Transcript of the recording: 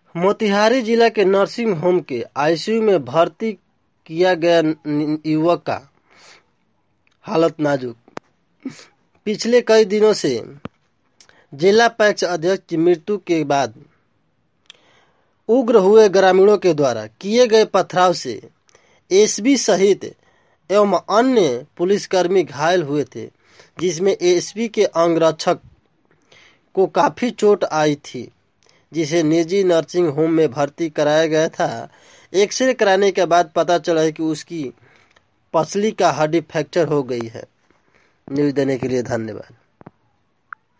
मोतिहारी जिला के nursing home के आईसीयू में भर्ती किया गया युवक का हालत नाजुक। पिछले कई दिनों से जिला पैक्स अध्यक्ष की मृत्यु के बाद उग्र हुए ग्रामीणों के द्वारा किए गए पथराव से एसपी सहित एवं अन्य पुलिसकर्मी घायल हुए थे, जिसमें एसपी के अंगरक्षक को काफी चोट आई थी, जिसे निजी नर्सिंग होम में भर्ती कराया गया था। एक्सरे कराने के बाद पता चला है कि उसकी पसली का हड्डी फ्रैक्चर हो गई है। न्यूज़ देने के लिए धन्यवाद।